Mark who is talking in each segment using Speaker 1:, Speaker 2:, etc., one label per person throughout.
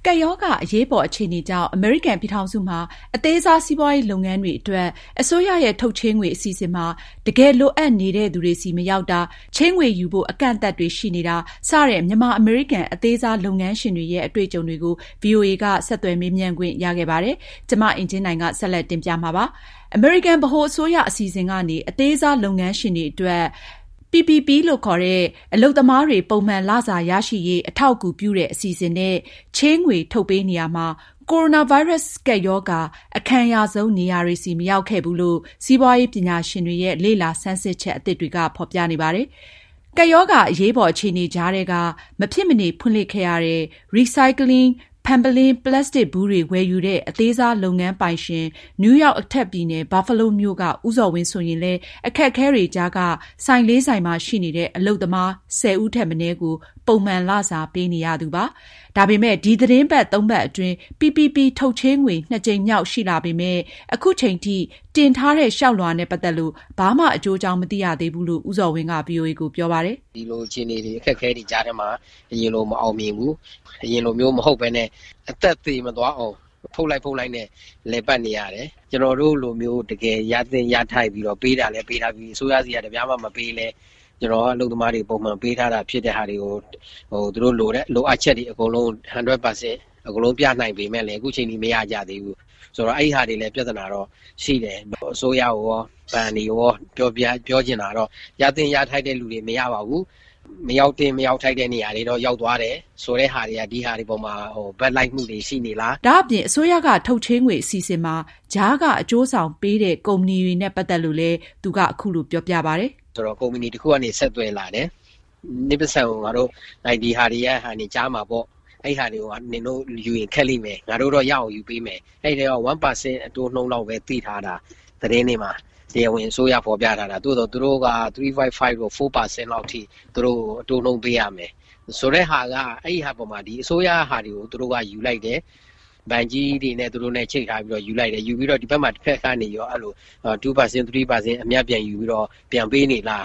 Speaker 1: ကပ်ရောဂါအရေးပေါ်အခြေအနေကြောင့်အမေရိကန်ပြည်ထောင်စုမှာအသေးစားစီးပွားရေးလုပ်ငန်းတွေအတွက်အစိုးရရဲ့ထုတ်ချေးငွေအစီအစဉ်မှာတကယ်လိုအပ်နေတဲ့သူတွေစီမရောက်တာချေးငွေယူဖို့အကန့်အသတ်တွေရှိနေတာစတဲ့မြန်မာအမေရိကန်အသေးစားလုပ်ငန်းရှင်တွေရဲ့အတွေ့အကြုံတွေကို VOA ကဆက်သွယ်မေးမြန်းခွင့်ရခဲ့ပါတယ်။ကျွန်မအင်ကြင်းနိုင်ကဆက်လက်တင်ပြမှာပါ။အမေရိကန်ဗဟိုအစိုးရအစီအစဉ်ကနေအသေးစားလုပ်ငန်းရှင်တွေအတွက်PPP လို့ခေါ်တဲ့အလုပ်သမားတွေပုံမှန်လစာရရှိရေးအထောက်အကူပြုတဲ့အစီအစဉ်နဲ့ချေးငွေထုတ်ပေးနေရမှာကိုရိုနာဗိုင်းရပ်စ်ကပ်ရောဂါအခမ်းအနားဆုံးနေရာတွေစီမရောက်ခဲ့ဘူးလို့စီးပွားရေးပညာရှင်တွေရဲ့လေ့လာဆန်းစစ်ချက်အသစ်တွေကဖော်ပြနေပါတယ်။ကပ်ရောဂါအရေးပေါ်အခြေအနေကြားထဲကမဖြစ်မနေဖွင့်လှစ်ခဲ့ရတဲ့ Recyclingဖန်ပလင်းပလတ်စတစ်ဘူးတွေဝယ်ယူတဲ့အသေးစားလုပ်ငန်းပိုင်ရှင်နယူးယောက်အထက်ပြည်နယ်ဘာဖလိုမြို့ကဦးစော်ဝင်းဆိုရင်လည်းအခက်အခဲတွေကြားကဆိုင်လေးဆိုင်မှာရှိနေတဲ့အလုပ်သမား10ဦးထက်မနည်းကိုပုံမှန်လစာပေးနေရသူပါ။ဒါပေမဲ့ဒီသတင်းပတ်3ပတ်အတွင်း PPP ထုတ်ချေးငွေ2ကြိမ်မြောက်ရှိလာပေမဲ့အခုချိန်ထိတင်ထားတဲ့လျှောက်လွှာနဲ့ပတ်သက်လို့ဘာမှအကျိုးကြောင့်မသိရသေးဘူးလို့ဦးစော်ဝင်းက VOA ကိုပြောပါတယ်
Speaker 2: ။ဒီလိုအခြေအနေတွေအခက်အခဲတွေကြားထဲမှာအရင်လိုမအောင်မြင်ဘူး။အရင်လိုမျိုးမဟုတ်ဘဲနဲ့အသက်သေးမသွားအောင်ဖုတ်လိုက်နဲ့လဲပတ်နေရတယ်။ကျွန်တော်တို့လိုမျိုးတကယ်ရသင့်ရထိုက်ပြီးတော့ပေးတာလဲပေးထားပြီးအစိုးရစီကတပြားမှမပေးလဲကျွန်တော်အလုပ်သမားတွေပုံမှန်ပေးထားတာဖြစ်တဲ့ဟာတွေကိုသူတို့လိုအပ်ချက်တွေအကုန်လုံး 100% အကုန်လုံးပြနိုင်ပေမဲ့လည်းအခုချိန်ကြီးမရကြသေးဘူးဆိုတော့အဲ့ဒီဟာတွေလည်းပြဿနာတော့ရှိတယ်အစိုးရရောဗန်တွေရောပြောချင်တာတော့ရသင့်ရထိုက်တဲ့လူတွေမရပါဘူးမရောက်ထိုက်တဲ့နေရာတွေတော့ရောက်သွားတယ်ဆိုတဲ့ဟာတွေကဒီဟာတွေပေါ်မှာဘက်လိုက်မှုတွေရှိနေလား
Speaker 1: ဒါအပြင်အစိုးရကထုတ်ချေးငွေအစီအစဉ်မှာဂျားကအကျိုးဆောင်ပေးတဲ့ကုမ္ပဏီတွေနဲ့ပတ်သက်လို့လည်းသူကအခုလိုပြောပြပါတယ်
Speaker 2: ဆိုတော့ကုမ္ပဏီတစ်ခုကနေဆက်သွယ်လာတယ်နိပစံကိုငါတို့ဒီဟာတွေရဲ့ဟာနေကြားမှာပေါ့အဲ့ဟာတွေကိုနင်တို့ယူရင်ခက်လိမ့်မယ်ငါတို့တော့ရအောင်ယူပေးမယ်အဲ့ဒါတော့ 1% အတိုးနှုန်းလောက်ပဲသိထားတာသတင်းတွေမှာတရားဝင်အစိုးရဖော်ပြထားတာသူတို့က3.5ကို 4% လောက်ထိသူတို့အတိုးနှုန်းပေးရမယ်ဆိုတဲ့ဟာကအဲ့ဒီဟာပေါ်မှာဒီအစိုးရဟာတွေကိုသူတို့ကယူလိုက်တယ်ဘဏ်ကြီးတွေနဲ့သူတို့နဲ့ချိတ်ထားပြီးတော့ယူလိုက်တယ်ယူပြီးတော့ဒီဘက်မှာတစ်ဖက်ကနေရောအဲ့လို 2% 3% အမြတ်ပြန်ယူပြီးတော့ပြန်ပေးနေလား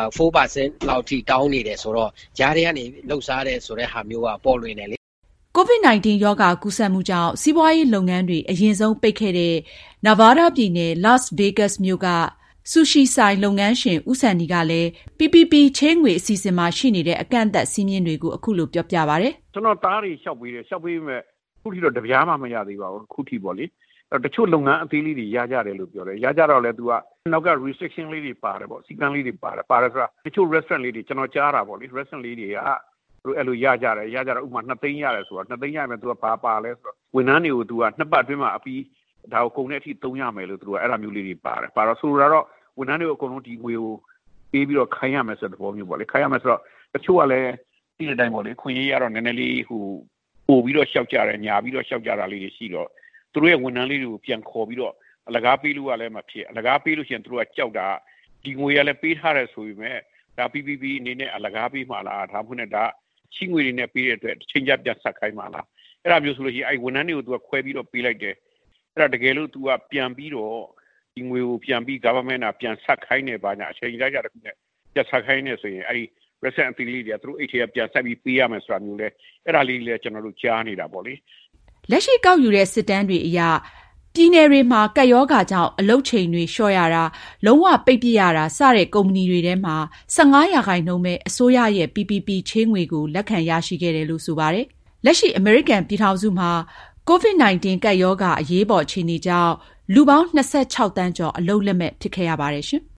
Speaker 2: 4% လောက်ထိတောင်းနေတယ်ဆိုတော့ကြားထဲကနေလှုပ်ရှားတဲ့ဆိုတဲ့ဟာမျိုးကပေါ်လွင်တယ်လေ
Speaker 1: COVID-19 ရောဂါကူးစက်မှုကြောင့်စီးပွားရေးလုပ်ငန်းတွေအရင်ဆုံးပိတ်ခဲ့တဲ့ Nevada ပြည်နယ် Las Vegas မြို့ကဆူရှီဆိုင်လုပ်ငန်းရှင်ဦးစံနီကလည်း PPP ချေးငွေအစီအစဉ်မှာရှိနေတဲ့အကန့်အသတ်စည်းမျဉ်းတွေကိုအခုလိုပြောပြပါတယ်
Speaker 3: ။ကျွန်တော်တားတွေလျှောက်ပေးမယ်ခုထိတော့တပြားမှမရသေးပါဘူးခုထိပေါ့လေ။တချို့လုပ်ငန်းအသေးလေးတွေရကြတယ်လို့ပြောတယ်။ရကြတော့လဲသူကနောက်က restriction လေးတွေပါတယ်ပေါ့စီကံလေးတွေပါတယ်ဆိုတာတချို့ restaurant လေးတွေကျွန်တော်ကြားတာပေါ့လေ restaurant လေးတွေကသူအဲ့လိုရကြတော့ဥပမာ2သိန်းရတယ်ဆိုတော့2သိန်းရမယ်သူကဘာပါလဲဆိုတော့ဝန်ထမ်းတွေကိုသူက2ပတ်အတွင်းမှာအပြီးဒါကိုကုန်တဲ့အထိ3ရမယ်လို့သူကအဲ့လိုမျိုးလေးတွေပါတယ်ပါတော့ဆိုတော့ဝန်ထမ်းတွေကိုအကုန်လုံးဒီငွေကိုပေးပြီးတော့ခိုင်းရမယ်ဆိုတဲ့သဘောမျိုးပေါ့လေခိုင်းရမယ်ဆိုတော့တချို့ကလည်းဒီအတိုင်းပေါ့လေခွင့်ရေးရတော့နည်းနည်းလေးပို့ပြီးတော့ရှောက်ကြတယ်ညာပြီးတော့ရှောက်ကြတာလေးတွေရှိတော့သူတို့ရဲ့ဝန်ထမ်းလေးတွေကိုပြန်ခေါ်ပြီးတော့အလကားပေးလို့ကလည်းမဖြစ်အလကားပေးလို့ရှိရင်သူတို့ကကြောက်တာဒီငွေရလည်းပေးထားတယ်ဆိုပေမဲ့ဒါ PPP အနေနဲ့အလကားပေးမှလားဒါမှမဟုတ်နဲ့ဒါရှိငွေတွေနဲ့ပေးတဲ့အတွက်ချိန်ကြပြန်ဆက်ခိုင်းမှလားအဲ့ဒါမျိုးဆိုလို့ရှိရင်အဲ့ဝန်ထမ်းတွေကိုသူကခွဲပြီးတော့ပေးလိုက်တယ်အဲ့ဒါတကယ်လို့သူကပြန်ပြီးတော့ဒီငွေကိုပြန်ပြီး government ကပြန်ဆက်ခိုင်းနေပါညာအချိန်လိုက်ကြတဲ့ခုနဲ့ပြန်ဆက်ခိုင်းနေဆိုရင်အဲ့ဒီ recent အသီးလေးတွေသူတို့အိတ်ထဲကပြန်ဆက်ပြီးပေးရမယ်ဆိုတာမျိုးလဲအဲ့ဒါလေးလည်းကျွန်တော်တို့ကြားနေတာပေါ့လေ
Speaker 1: လက်ရှိကောက်ယူတဲ့စစ်တမ်းတွေအရပြည်နယ်တွေမှာကပ်ရောဂါကြောင့်အလုပ်ချိန်တွေလျှော့ရတာလုံးဝပိတ်ပစ်ရတာစတဲ့ကုမ္ပဏီတွေထဲမှာ15%ပဲအစိုးရရဲ့ PPP ချေးငွေကိုလက်ခံရရှိခဲ့တယ်လို့ဆိုပါတယ်။လက်ရှိအမေရိကန်ပြည်ထောင်စုမှာ COVID-19 ကပ်ရောဂါအရေးပေါ်အခြေအနေကြောင့်လူပေါင်း26 သန်းကျော်အလုပ်လက်မဲ့ဖြစ်ခဲ့ရပါတယ်ရှင်။